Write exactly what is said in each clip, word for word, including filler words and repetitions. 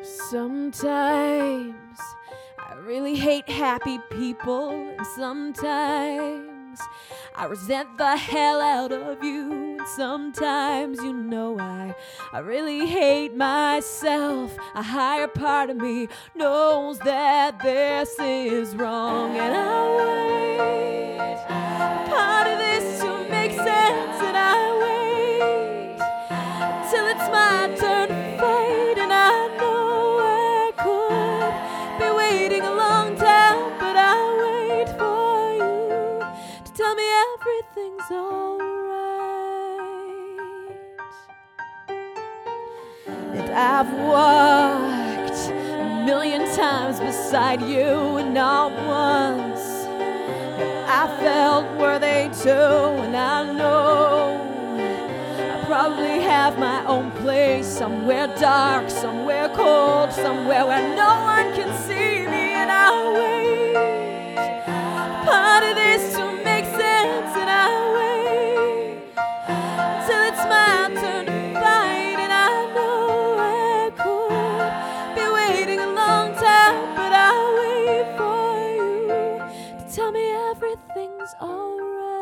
Sometimes I really hate happy people, and sometimes I resent the hell out of you, and sometimes, you know, I, I really hate myself. A higher part of me knows that this is wrong, and I wait a part of this to make sense, and I wait till it's my turn to fight, and I know I could be waiting a long time, but I wait for you to tell me everything's alright. And I've walked a million times beside you, and not once have I felt worthy too, and I know probably have my own place, somewhere dark, somewhere cold, somewhere where no one can see me, and I wait part of this to make sense, and I wait till it's my turn to fight, and I know I could be waiting a long time, but I wait for you to tell me everything's alright.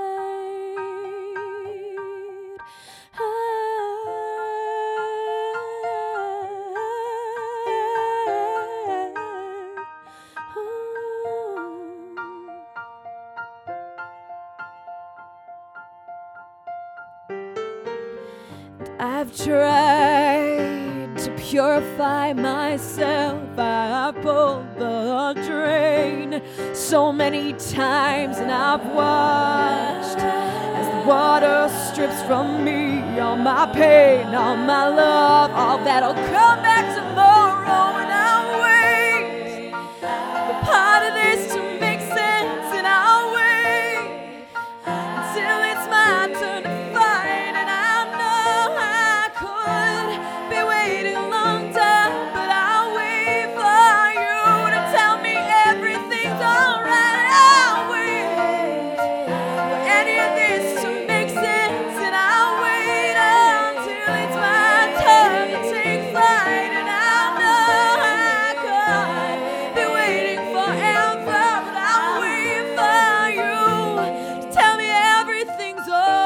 I've tried to purify myself. I've pulled the drain so many times, and I've watched as the water strips from me all my pain, all my love, all that'll come back tomorrow, and I'll wait for part of this to make sense, and I'll wait until it's my turn to fight, and I know I could be waiting a long time, but I'll wait for you to tell me everything's alright. I'll wait for any of this to make sense, and I'll wait until it's my turn to take flight, and I know I could be waiting forever, but I'll wait for you to tell me everything's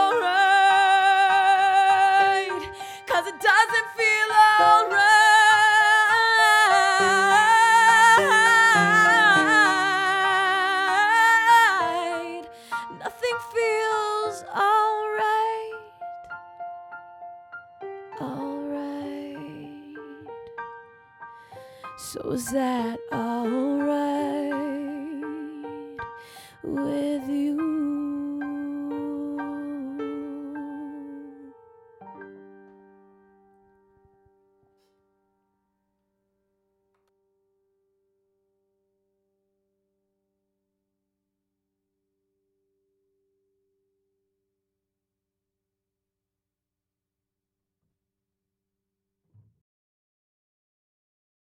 alright, 'cause it doesn't feel alright. Nothing feels alright. Alright. So is that alright?